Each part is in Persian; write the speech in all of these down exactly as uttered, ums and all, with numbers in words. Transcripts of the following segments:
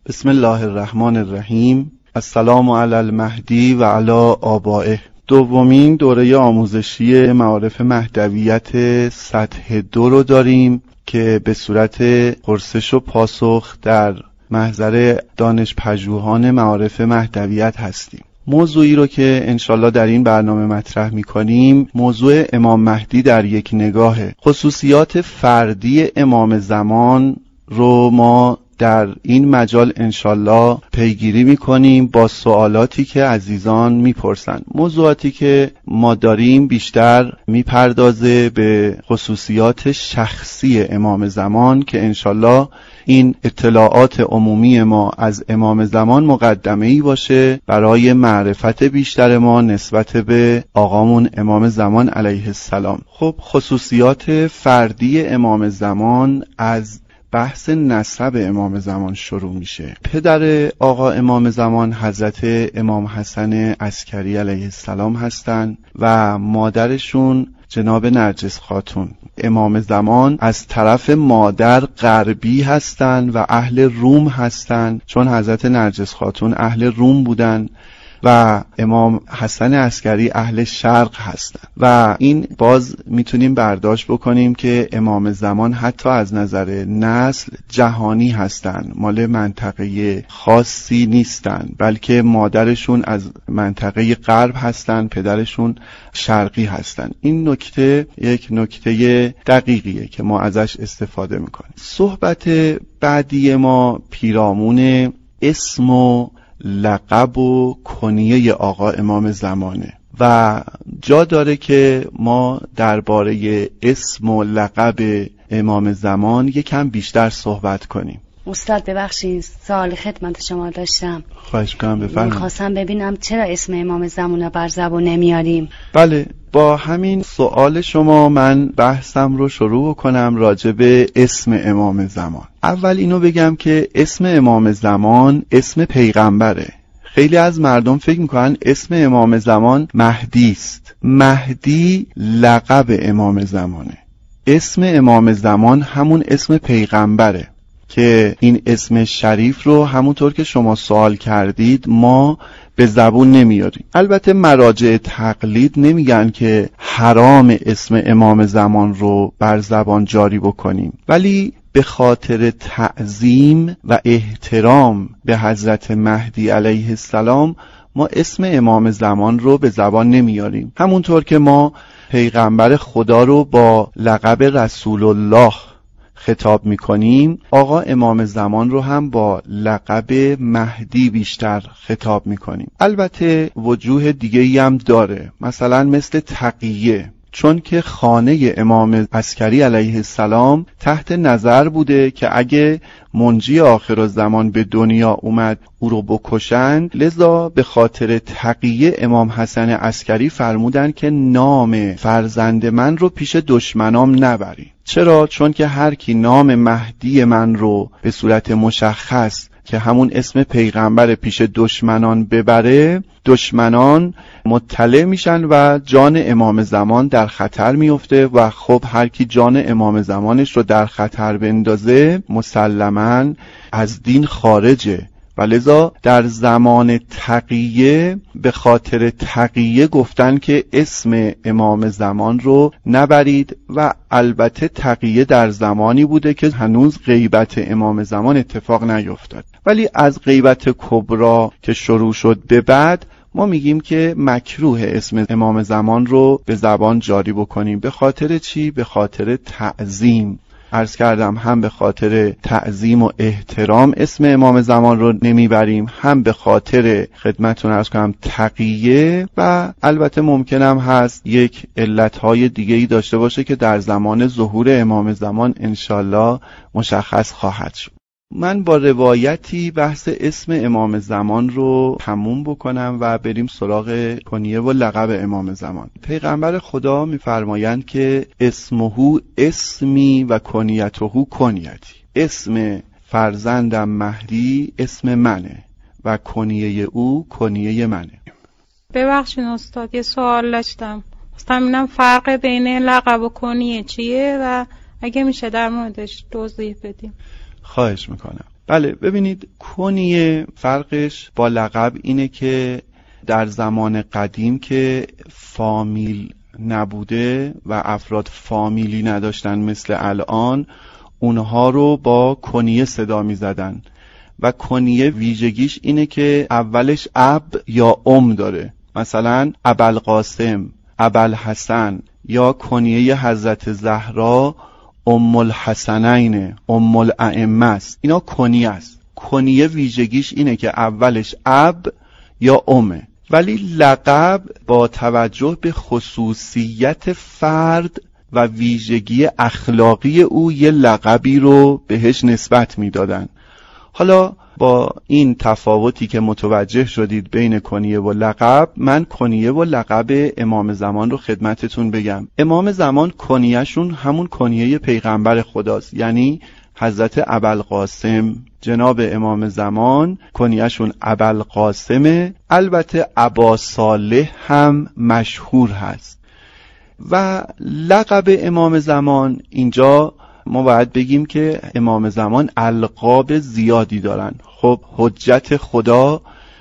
بسم الله الرحمن الرحیم. السلام علی المهدی و علی آبائه. دومین دوره آموزشی معارف مهدویت سطح دو رو داریم که به صورت پرسش و پاسخ در محضر دانش پژوهان معارف مهدویت هستیم. موضوعی رو که انشالله در این برنامه مطرح می‌کنیم موضوع امام مهدی در یک نگاه. خصوصیات فردی امام زمان رو ما در این مجال انشالله پیگیری میکنیم با سوالاتی که عزیزان میپرسن. موضوعاتی که ما داریم بیشتر میپردازه به خصوصیات شخصی امام زمان که انشالله این اطلاعات عمومی ما از امام زمان مقدمه‌ای باشه برای معرفت بیشتر ما نسبت به آقامون امام زمان علیه السلام. خب خصوصیات فردی امام زمان از بحث نسب امام زمان شروع میشه. پدر آقا امام زمان حضرت امام حسن عسکری علیه السلام هستند و مادرشون جناب نرجس خاتون. امام زمان از طرف مادر غربی هستند و اهل روم هستند، چون حضرت نرجس خاتون اهل روم بودن و امام حسن عسکری اهل شرق هستند و این باز میتونیم برداشت بکنیم که امام زمان حتی از نظر نسل جهانی هستند، مال منطقه خاصی نیستند، بلکه مادرشون از منطقه غرب هستند، پدرشون شرقی هستند. این نکته یک نکته دقیقیه که ما ازش استفاده میکنیم. صحبت بعدی ما پیرامون اسم و لقب و کنیه آقا امام زمانه و جا داره که ما درباره اسم و لقب امام زمان یکم بیشتر صحبت کنیم. استاد ببخشید سوال خدمت شما داشتم. خواهش کنم بفرمایید. می‌خواستم ببینم چرا اسم امام زمان رو بر زبان نمیاریم. بله، با همین سوال شما من بحثم رو شروع کنم راجع به اسم امام زمان. اول اینو بگم که اسم امام زمان اسم پیغمبره. خیلی از مردم فکر میکنن اسم امام زمان مهدی است. مهدی لقب امام زمانه. اسم امام زمان همون اسم پیغمبره که این اسم شریف رو همونطور که شما سوال کردید ما به زبون نمیاریم. البته مراجع تقلید نمیگن که حرام اسم امام زمان رو بر زبان جاری بکنیم، ولی به خاطر تعظیم و احترام به حضرت مهدی علیه السلام ما اسم امام زمان رو به زبان نمیاریم. همونطور که ما پیغمبر خدا رو با لقب رسول الله خطاب میکنیم، آقا امام زمان رو هم با لقب مهدی بیشتر خطاب میکنیم. البته وجوه دیگه‌ای هم داره، مثلا مثل تقیه، چون که خانه امام عسکری علیه السلام تحت نظر بوده که اگه منجی آخرالزمان به دنیا اومد او رو بکشند، لذا به خاطر تقیه امام حسن عسکری فرمودن که نام فرزند من رو پیش دشمنام نبرید. چرا؟ چون که هر کی نام مهدی من رو به صورت مشخص که همون اسم پیغمبر پیش دشمنان ببره، دشمنان مطلع میشن و جان امام زمان در خطر میفته و خب هر کی جان امام زمانش رو در خطر بندازه مسلماً از دین خارجه و لذا در زمان تقیه به خاطر تقیه گفتن که اسم امام زمان رو نبرید و البته تقیه در زمانی بوده که هنوز غیبت امام زمان اتفاق نیفتاد، ولی از غیبت کبرا که شروع شد به بعد ما میگیم که مکروه اسم امام زمان رو به زبان جاری بکنیم. به خاطر چی؟ به خاطر تعظیم. عرض کردم هم به خاطر تعظیم و احترام اسم امام زمان رو نمیبریم، هم به خاطر خدمتتون عرض کنم تقیه، و البته ممکنم هست یک علتهای دیگه‌ای داشته باشه که در زمان ظهور امام زمان انشالله مشخص خواهد شد. من با روایتی بحث اسم امام زمان رو تموم بکنم و بریم سراغ کنیه و لقب امام زمان. پیغمبر خدا می‌فرمایند که اسمهو اسمی و کنیتهو کنیتی. اسم فرزندم مهدی اسم منه و کنیه او کنیه منه. ببخشید استاد، یه سوال داشتم. خواستم ببینم فرق بین لقب و کنیه چیه و اگه میشه در موردش توضیح بدیم. خواهش میکنم. بله، ببینید کنیه فرقش با لقب اینه که در زمان قدیم که فامیل نبوده و افراد فامیلی نداشتن مثل الان، اونها رو با کنیه صدا می زدن و کنیه ویژگیش اینه که اولش اب یا ام داره، مثلا ابوالقاسم، ابوالحسن، یا کنیه حضرت زهرا ام الحسنین، ام الائمه است. اینا کنیه است. کنیه ویژگیش اینه که اولش اب یا امه. ولی لقب با توجه به خصوصیت فرد و ویژگی اخلاقی او یه لقبی رو بهش نسبت میدادن. حالا با این تفاوتی که متوجه شدید بین کنیه و لقب، من کنیه و لقب امام زمان رو خدمتتون بگم. امام زمان کنیهشون همون کنیه پیغمبر خداست، یعنی حضرت ابوالقاسم. جناب امام زمان کنیهشون ابوالقاسمه. البته ابا صالح هم مشهور هست. و لقب امام زمان، اینجا ما باید بگیم که امام زمان القاب زیادی دارن. خب حجت خدا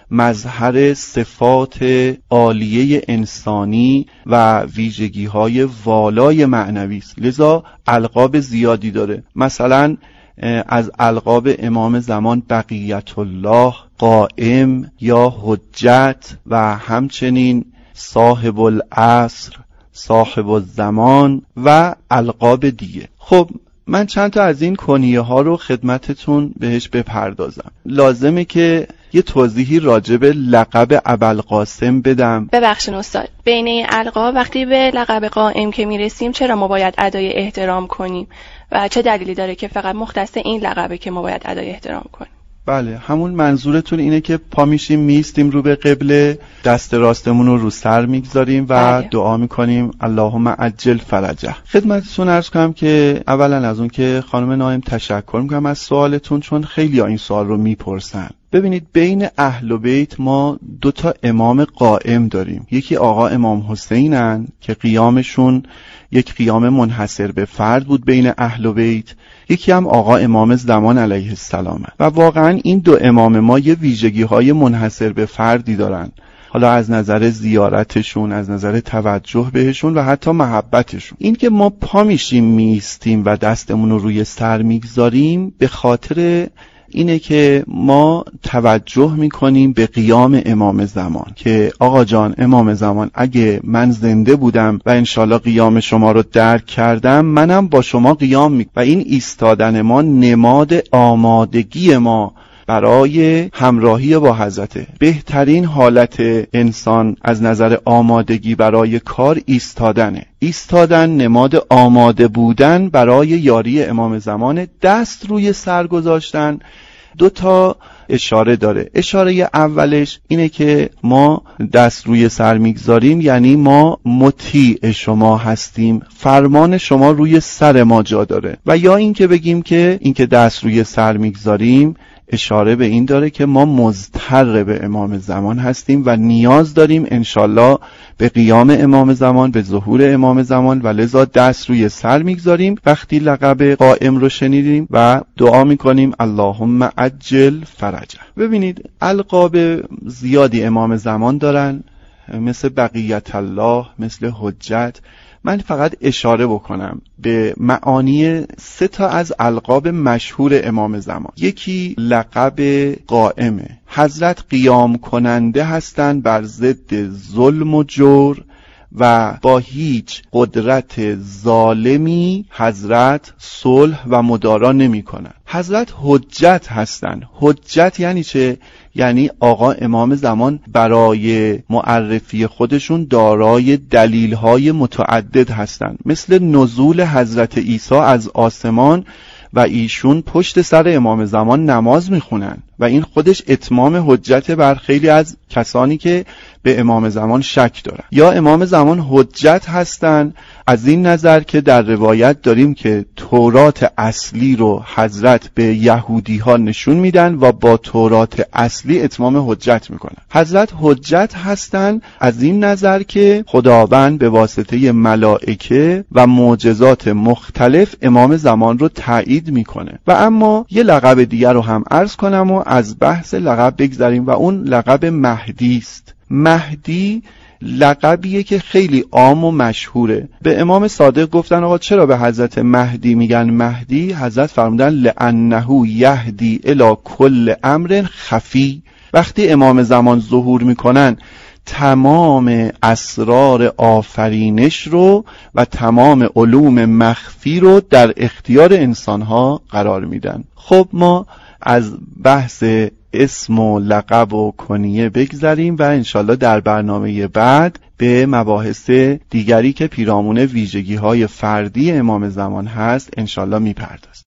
مظهر صفات عالیه انسانی و ویژگی‌های والای معنوی است، لذا القاب زیادی داره. مثلا از القاب امام زمان بقیت الله، قائم یا حجت و همچنین صاحب العصر، صاحب الزمان و القاب دیگه. خب من چند تا از این کنیه ها رو خدمتتون بهش بپردازم. لازمه که یه توضیحی راجع به لقب ابوالقاسم بدم. ببخشید استاد، بین این القاب وقتی به لقب قائم که میرسیم چرا ما باید ادای احترام کنیم و چه دلیلی داره که فقط مختص این لقبه که ما باید ادای احترام کنیم؟ بله، همون منظورتون اینه که پا میشیم میستیم رو به قبله، دست راستمون رو رو سر میگذاریم و بله. دعا میکنیم اللهم عجل فرجه. خدمتتون عرض کنم که اولا از اون که خانم نایم تشکر میکنم از سوالتون، چون خیلی ها این سوال رو میپرسن. ببینید بین اهل بیت ما دو تا امام قائم داریم. یکی آقا امام حسینن که قیامشون یک قیام منحصر به فرد بود بین اهل بیت، یکی هم آقا امام زمان علیه السلام. و واقعا این دو امام ما یه ویژگی‌های منحصر به فردی دارن، حالا از نظر زیارتشون، از نظر توجه بهشون و حتی محبتشون. این که ما پا میشیم میستیم و دستمون رو روی سر میگذاریم به خاطر اینه که ما توجه میکنیم به قیام امام زمان که آقا جان امام زمان اگه من زنده بودم و انشالله قیام شما رو درک کردم، منم با شما قیام می و این ایستادن ما نماد آمادگی ما برای همراهی با حضرته. بهترین حالت انسان از نظر آمادگی برای کار ایستادنه. ایستادن نماد آماده بودن برای یاری امام زمان. دست روی سر گذاشتن دو تا اشاره داره. اشاره اولش اینه که ما دست روی سر میگذاریم یعنی ما مطیع شما هستیم، فرمان شما روی سر ما جا داره. و یا این که بگیم که این که دست روی سر میگذاریم اشاره به این داره که ما مضطر به امام زمان هستیم و نیاز داریم انشالله به قیام امام زمان، به ظهور امام زمان و لذا دست روی سر میگذاریم وقتی لقب قائم رو شنیدیم و دعا میکنیم اللهم عجل فرجه. ببینید القاب زیادی امام زمان دارن، مثل بقیت الله، مثل حجت. من فقط اشاره بکنم به معانی سه تا از القاب مشهور امام زمان. یکی لقب قائمه. حضرت قیام کننده هستند بر ضد ظلم و جور و با هیچ قدرت ظالمی حضرت صلح و مدارا نمی کنن. حضرت حجت هستن. حجت یعنی چه؟ یعنی آقا امام زمان برای معرفی خودشون دارای دلیل‌های متعدد هستن، مثل نزول حضرت عیسی از آسمان و ایشون پشت سر امام زمان نماز میخونن و این خودش اتمام حجت بر خیلی از کسانی که به امام زمان شک دارن. یا امام زمان حجت هستن از این نظر که در روایت داریم که تورات اصلی رو حضرت به یهودی ها نشون میدن و با تورات اصلی اتمام حجت میکنن. حضرت حجت هستن از این نظر که خداوند به واسطه ملائکه و معجزات مختلف امام زمان رو تایید میکنه. و اما یه لقب دیگر رو هم عرض کنم و از بحث لقب بگذریم و اون لقب مهدی است. مهدی لقبیه که خیلی عام و مشهوره. به امام صادق گفتن آقا چرا به حضرت مهدی میگن مهدی؟ حضرت فرمودن لأنه یهدی الی کل امر خفی. وقتی امام زمان ظهور میکنن تمام اسرار آفرینش رو و تمام علوم مخفی رو در اختیار انسانها قرار میدن. خب ما از بحث اسم و لقب و کنیه بگذریم و انشالله در برنامه بعد به مباحث دیگری که پیرامون ویژگی های فردی امام زمان هست انشالله میپردازیم.